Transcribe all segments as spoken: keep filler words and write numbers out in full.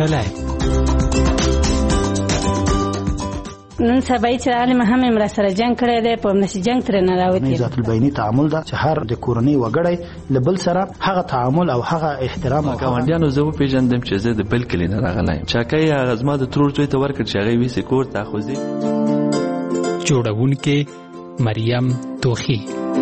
کولای. نن سبا چې عالم هم امر سره جنگ کړی دی په نشي جنگ تر نه راوتی. ذات البینی تعامل دا چې هر د کورنۍ وګړی لبل سره هغه تعامل او هغه احترام او ګاونډیانو زه پیژندم چې زه د بل کلی نه راغلایم. چاکای هغه زما د ترور ځای ته ورکړ چې هغه ویسې کور ته خوځي. جوړونکې مریم توخی.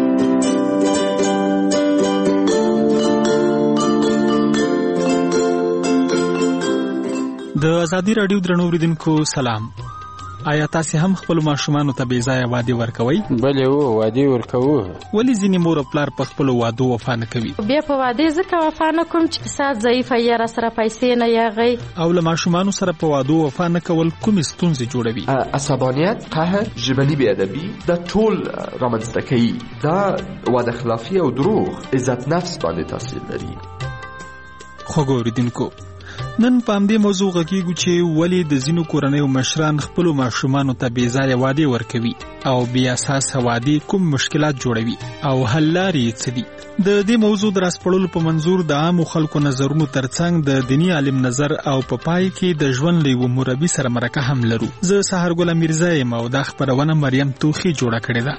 د ازادي رادیو درنو اوریدونکو سلام. آیا تاسو هم خپل ماشومان ته بې ځایه وعده ورکوي؟ بلې و وعده ورکوو. ولې ځینې مور او پلار په خپل وعده وفا نه کوي؟ بیا په وعده ځکه وفا نه کوم چې سات ضعیفه یا را سره پیسې نه یاغي. او له ماشومان سره په وعده وفا نه کول کوم ستونزې جوړوي؟ عصبانیت، قهر، ژبني بې ادبي، دا ټول رامنځته کوي. دا وعده خلافي او دروغ عزت نفس باندې تاثیر لري. خو ګوریدونکو نن په همدې موضوع غږیږو چې ولې د ځینو کورنیو مشران خپلو ماشومانو ته بې ځایه وعدې ورکوي او بې اساسه وعدې کوم مشکلات جوړوي او حل لارې یې څه دي. د دې موضوع د راسپړلو په منظور د عامو خلکو نظرونو ترڅنګ د دیني عالم نظر او په پای کې د ژوند له یوه مربي سره مرکه هم لرو. زه سحرګل میرزا یم او دا خپرونه مریم توخی جوړه کړې ده.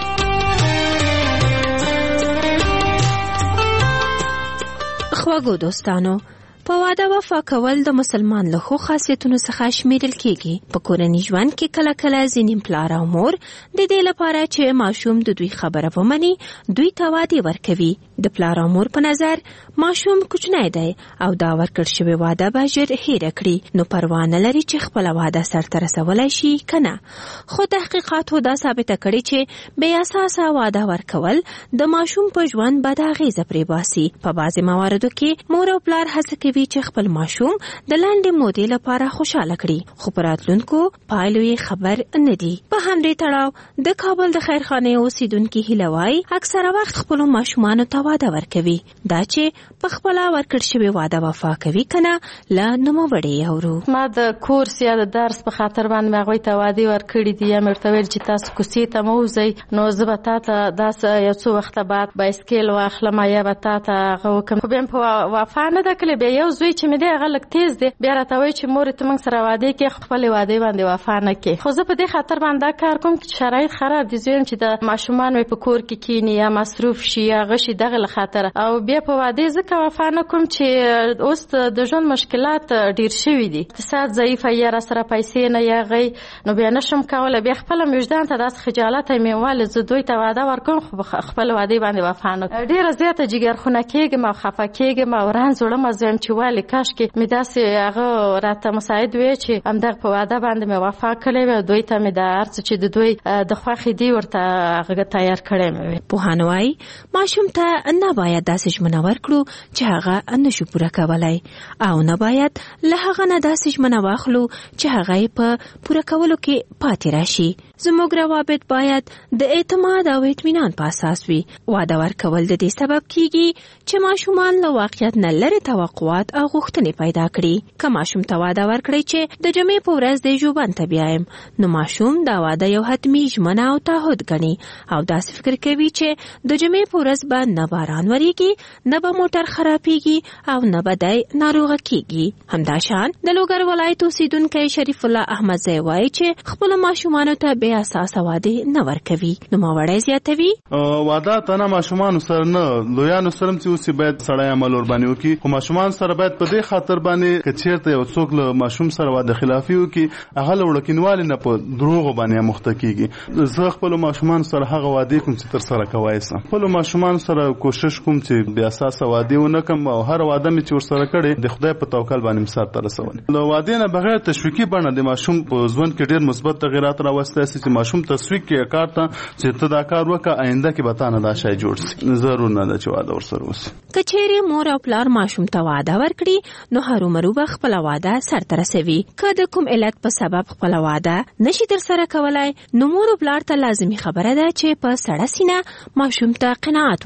خواږو دوستانو، په واده وفا کول د مسلمان له ښو خاصیتونو څخه شمیرل کیږي. په کورني ژوند کې کله کله ځینې پلار او مور د دې لپاره چې ماشوم د دوی خبره ومني دوی ته وعده ورکوي. د پلار او مور په نظر ماشوم کوچنی دی او دا ورکړل شوی واده به ژر هېره کړي، نو پروا نه لري چې خپله واده سرته رسولی شي که نه. خو تحقیقاتو دا ثابته کړې چې بې اساسه واده ورکول د ماشوم په ژوند بد اغېزه پرې باسي. په بعضې مواردو کې مور او پلار هڅه کوي چې خپل ماشوم د لنډې مودې لپاره خوشاله کړي، خو په راتلونکو پایلو یې خبر نه دي. په همدې تړاو د کابل د خیرخانې اوسیدونکي هیله وایي اکثره وخت خپلو ماشومانو ته واده ورکوي. دا چې په خپله ورکړل شوې واده وفا کوي که نه له نوموړې اورو. ما د کورس یا د درس په خاطر باندې مې هغوی ته وعدې ورکړي دي یا مې ورته ویل چې تاسو کوڅې ته مه وځئ، نو زه به تا ته داسې یو څو وخته بعد بایسکل واخلم یا به تا ته هغه وکړم. خو بیا مې په وفا نه ده کړې. بیا یو زوی چې مې دی هغه لږ تیز دی، بیا راته وایي چې مورې ته موږ سره وعدې کې خپلې وعدې باندې وفا نه کوې. خو زه په دې خاطر باندې دا کار کوم چې شرایط خراب دي. زه وایم چې د ماشومان مې په کور کې کیني یا مصروف شي یا هغه شي دغه له خاطره. او بیا په وعدې ځکه وفا نه کوم چې اوس د ژوند مشکلات ډېر شوي دي. اقتصاد ضعیفه یا را سره پیسې نه یاغی، نو بیا نشم کولی. بیا خپله مې وجدان ته داسې خجالت یې مې ولې زه دوی ته وعده ورکوم خو خپل وعدې باندې وفا نه کوم. ډېره زیاته جګرخونه کېږم او خفه کېږم او رنځ وړم. زه وایم چې ولې کاشکې مې داسې هغه راته مساعد وی چې همدغه په وعده باندې مې وفا کړې وي او دوی ته مې د هر څه چې د دوی د خوښې دي ورته هغه تیار کړی مې وي. پوهان وایي ماشوم ته نه باید داسې ژمنه ورکړو چې هغه نشو پوره کولی او نه باید له هغه نه داسې ژمنه واخلو چې هغه یې په پوره کولو کې پاتې راشي. زموږ روابط باید د اعتماد او اطمینان په اساس وي. واده ورکول د دې سبب کیږي چې ماشومان له واقعیت نه لرې توقعات او غوښتنې پیدا کړي. که ماشوم ته واده ورکړئ چې د جمعې په ورځ د ژوبڼ ته بیایم، نو ماشوم دا واده یو حتمي ژمنه او تعهد ګڼي او داسې فکر کوي چې د جمعې په ورځ به نه باران وریږي، نه به موټر خرابېږي او نه به دی ناروغه کیږي. همداشان د لوګر ولایت اوسیدونکی شریف الله احمدزی وایي چې خپلو ماشومانو ته بې اساسه وعدې نه ورکوي. نوموړی زیاتوي واده تنه ماشومان سره نه لویانو سره چې اوس باید سړی عمل ور باندې وکړي، خو ماشومان سره باید په دې خاطر باندې که چیرته یو څوک له ماشوم سره واده خلافي وکړي هغه له وړکینوالي نه په دروغو باندې مخته کیږي. زه خپلو ماشومان سره هغه وعدې کوم چې تر سره کوای سم. خپلو ماشومان سره کوشش کوم چې بې اساسه وعدې ونه کړم او هر وعده مې چې ورسره کړې د خدای په توکل باندې مې سرته رسولې. له وعدې نه بغیر تشویقي بڼه د ماشوم په ژوند کې ډېر مثبت تغیرات راوستی چې ماشوم تسویق کې کار ته چې ته دا کار وکړه آینده کې به تا نه دا شی جوړ شي. ضرور نه ده چې واده ورسره وشي. که چیرې مور او پلار ماشوم ته واده ورکړي نو هرومرو به خپله واده سرته رسوي. که د کوم علت په سبب خپله واده نشي ترسره کولی نو مور او پلار ته لازمي خبره ده چې په سړه سینه ماشوم ته قناعت ورکړي.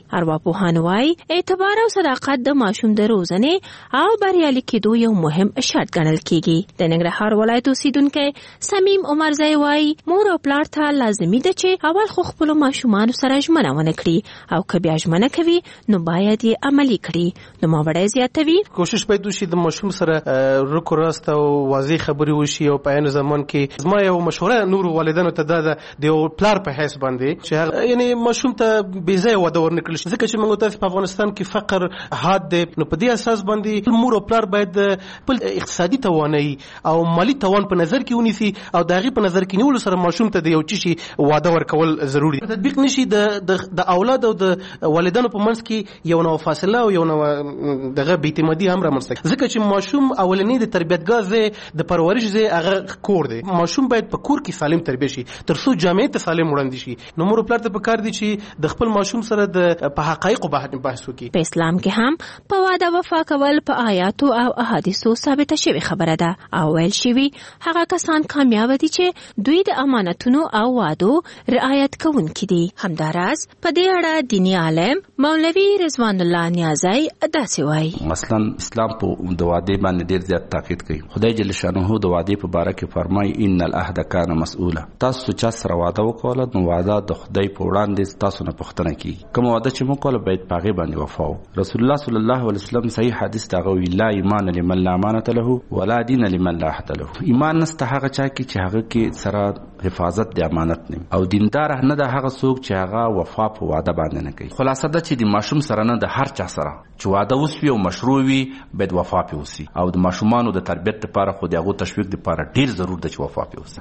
ارواپوهان وايي اعتبار او صداقت د ماشوم د روزنې او بریالي کېدو یو مهم شرط ګڼل کیږي. د ننګرهار ولایت اوسیدونکي سمیم عمرزی وايي مور او پلار ته لازمي ده چې اول خو خپل ماشومان سره ژمنه ونه کړي او که بیا ژمنه کوي نو باید یې عملي کړي. نو ماوړی زیاتوي کوشش باید وشي د ماشوم سره رکو راست او واضح خبرې وشي او په عین زمان کې زما یو مشوره نور والدینو ته ده د یو پلار په حیث باندې چې یعنی ماشوم ته بې ځایه واده ورنکړل شي ځکه چې موږ تاسو په افغانستان کې فقر حاد دی. نو په دې اساس باندې مور او پلار باید خپل اقتصادي توانایي او مالی توان په نظر کې ونیسي او د هغې په نظر کې نیولو سره ماشوم ته د یو څه شي واده ورکول ضروري تطبیق نشي. د اولاد او د والدینو په منځ کې یو نوع فاصله او یو نوع دغه بې اعتمادي هم رامنځته ځکه چې ماشوم اولنی د تربیتګاه ځای د پرورش ځای هغه کور دی. ماشوم باید په کور کې سالم تربیه شي تر څو جامعې ته سالم وړاندې شي. نو مور او پلار ته پکار دي چې د خپل ماشوم سره د په حقایقو بحث وکړي. په اسلام کې هم په واده وفا کول په آیاتو او احادیثو ثابته شوی خبره ده او ویل شوی هغه کسان کامیاب دي چې دوی د امانتونو او وعدو رعایت کوونکي دي. همداراز په دې اړه دینی عالم مولوی رضوان الله نیازی داسې وایي مثلا اسلام په د وعده باندې ډیر زیات تاکید کوي. خدای جل شانه د وعده په باره کې فرمایي ان العهد کان مسؤولا. تاسو چې سره وعده وکړه نو وعده د خدای په وړاندې تاسو نه پوښتنه کوي. کوم وعده چې موږ کول باید پاغه باندې وفا وکړو. رسول الله صلی الله علیه وسلم صحیح حدیث دا غوي لا ایمان لمن لا امانت له ولا دین لمن لا عهد له. ایمان نسته هغه چا کې چې هغه کې سره حفاظت د امانت نه او دیندار نه د هغه څوک چې هغه وفا په وعده باندې نه کوي. خلاصه ده چې د ماشوم سره نه د هر چا سره چې واده وسوي او مشروع وي باید وفا پې وسي او د ماشومانو د تربیت لپاره خو د هغو تشویق لپاره ډیر ضرور ده چې وفا پې وسي.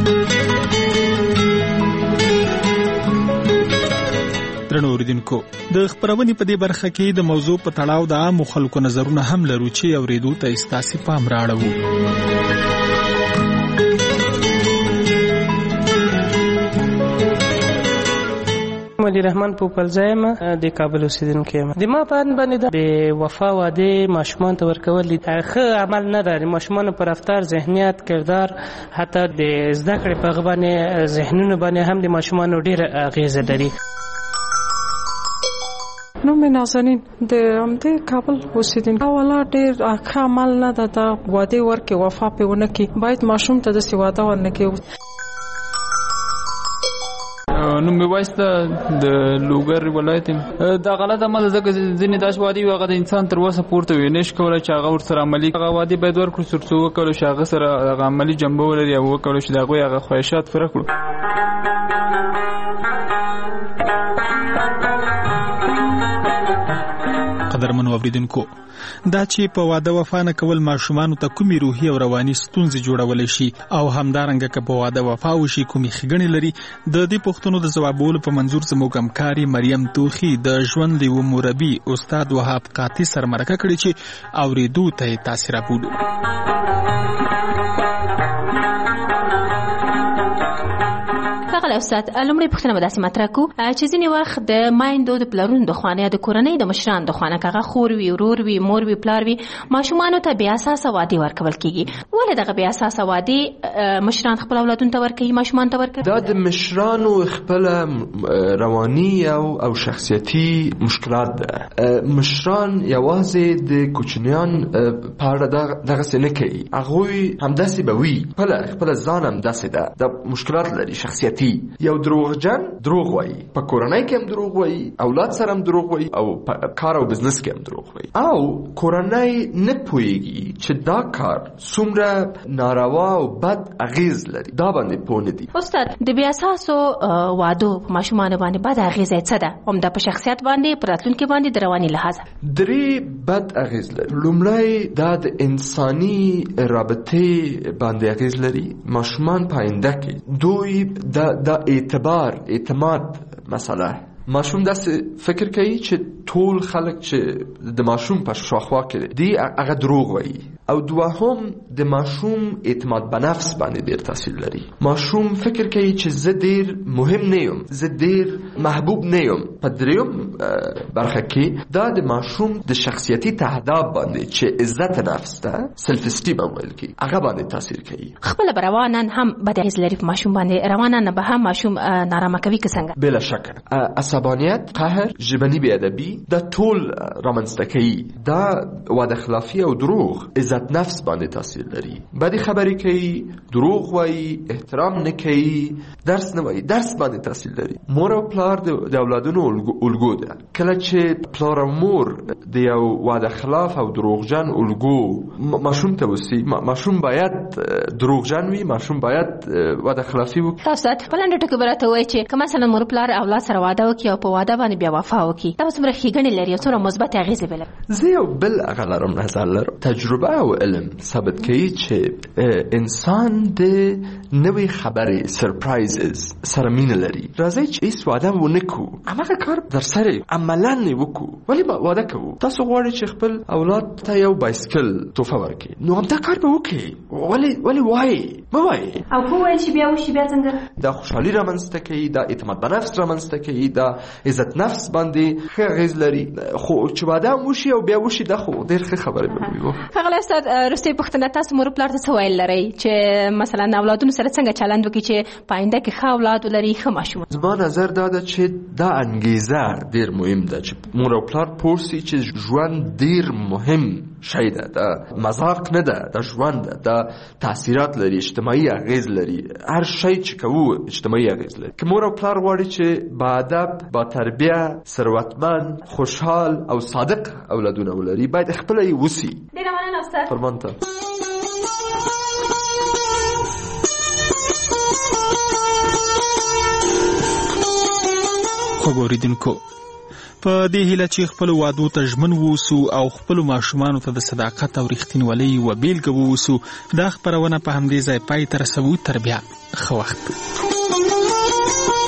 درنو اوریدونکو د خبرونې په دې برخه کې د موضوع په تړاو د عامو خلکو نظرونه هم لرو چې اورېدو ته ستاسې پام راړو. علی رحمان پوپلزایم د کابل اوسیدونکی یم. د ما په اند باندې د وفا واده ماشومان ته ورکول ښه عمل نه دی. ماشومانو په رفتار ذهنیت کردار حتی د زده کړې په هغه باندې ذهنونو باندې هم د ماشومانو ډېره اغېزه لري. نو مې نازنین د همدې کابل اوسیدونکی والا ډېر ښه عمل نه ده دا واده ورکړي وفا پې ونه کړي. باید ماشوم ته داسې واده ونه کړي. نو مې وایسته د لوګر ولایت دا غلط عمل ځکه ځینې داسې وعدې وي هغه د انسان تر وسه پورته وي نه شي کولی چې هغه ورسره عملي هغه وعدې باید ورکړو تر څو وکولو چې هغه سره هغه عملي جنبه ولري او وکولو چې د هغوی هغه خواهشات پوره کړو. قدرمنو اوریدونکو دا چې په واده وفا نه کول ماشومانو ته کومې روحي او رواني ستونزې جوړولی شي او همدارنګه که په واده وفا وشي کومې ښېګڼې لري د دې پوښتنو د ځوابولو په منظور زموږ همکاري مریم توخي د ژوند د یوه مربي استاد وهاب قاطي سره مرکه کړې چې اورېدو ته یې تاسې رابولو. ښاغلی استاد لومړی پوښتنه به داسې مطرح کړو چې ځینې وخت د میندو د پلرونو د خوا نه یا د کورنۍ د مشرانو د خوا نه که هغه خور وي ورور وي مور وي پلار وي ماشومانو ته بې اساسه وعدې ورکول کېږي. ولې دغه بې اساسه وعدې مشران خپل اولادونو ته ورکوي ماشومانو ته ورکوي؟ دا د مشرانو خپله رواني او او شخصیتي مشکلات ده. مشران یوازې د کوچنیان په اړه دغسې نه کوي. هغوی همداسې به وي خپله خپله ځان همداسې ده دا مشکلات لري شخصیتي. یو دروغجن دروغ وایي په کورنۍ کې هم دروغ وایي اولاد سره هم دروغ وایي او په کار او بزنس کې هم دروغ وایي او کورنۍ نه پوهېږي چې دا کار څومره ناروا او بد اغېز لري دا باندې پوه نه دي. استاد د بې اساسو وعدو په ماشومانو باندې بد اغېزه څه ده همدا په شخصیت باندې په راتلونکي باندې د رواني لحاظه؟ درې بد اغېز لري. لومړی دا د انساني رابطې باندې اغېز لري. ماشومان په آینده کې دوی دا دا اعتبار اعتماد مسئله ماشوم داسې فکر کوي چې ټول خلک چې د ماشوم په شاخوا کې دي هغه دروغ وایي. او دوهم د ماشوم اعتماد په نفس باندې ډیر تاثیر لري. ماشوم فکر کوي چې زه ډیر مهم نه یم، زه ډیر محبوب نه یم. په دریم برخه کې دا د ماشوم د شخصیتي تهذاب باندې چې عزت نفس ده، سلف استیم ویل کی، هغه باندې تاثیر کوي. خپل روانان هم بد اغیز لري په ماشوم باندې. روانان به هم ماشوم نارامه کوي که څنګه؟ بلا شک عصبانیت، قهر، ژبني بې ادبي دا ټول رامنځته کوي. دا وعده خلافي او دروغ عزت نفس باندې تاثیر لري. بدی خبرې کوي، دروغ وایي، احترام نه کوي، درس نه وایي، درس باندې تاثیر لري. مور او پلار د اولادونو الګو ده. کله چې پلار او مور د یو وعده خلاف او دروغجن الګو ماشوم ته وسی، ماشوم باید دروغجن وي، ماشوم باید وعده خلافي وکړي. تاسو ته په لاندې ټکو برته وایي چې کله مثلا مور پلار اولاد سره واده وکړي او په واده باندې بیا وفا وکړي، دا څومره ښېګڼې لري او څومره مثبت اغیز لري؟ زه یو بل هغه لرم، نظر لرم. تجربه او علم ثابت کوي چې انسان د نوې خبرې سرپرایزز سره مینه لري. راځي چې هیڅ واده ونه کوو، هماغه کار در سره عملاً وکړو. ولې به واده کوو؟ تاسو غواړئ چې خپل اولاد ته یو بایسکل تحفه ورکړئ، نو همدا کار به وکړئ. ولې ولې وایي مه وایي او خو ویل چې بیا وشي بیا څنګه؟ دا خوشحالي رامنځته کوي، دا اعتماد په نفس رامنځته کوي، دا عزت نفس باندې ښه اغېز لري. خو چې واده هم وشي او بیا وشي دا خو ډېر ښه خبرې به وي. ښاغلی استاد، وروستۍ پوښتنه، تاسو مور پلار ته څه ویل لرئ چې مثلا اولادونو سره څنګه چلند وکړي چې په آینده کې ښه اولاد ولري، ښه ماشوم؟ زما نظر دا ده چې دا انګیزه ډېر مهم ده چې مور او پلار پوه سي چې ژوند ډېر مهم شی ده، دا مذاق نه ده، دا ژوند ده، دا تاثیرات لري، اجتماعي اغیز لري. هر شی چې کوو اجتماعي اغیز لري. که مور او پلار غواړي چې با ادب، با تربیه، ثروتمند، خوشحال او صادق اولادونه ولري، باید خپله یې وسي. ډېره مننه استاد. فرمان ته. خوږ اورېدونکو، په دې هیله چې خپل وادو ته ژمن ووسو او خپل ماشومانو ته د صداقت او رښتینولۍ یوه بیلګه ووسو. دا خپرونه په همدې ځای پای ته رسوو. تر بیا ښه وخت.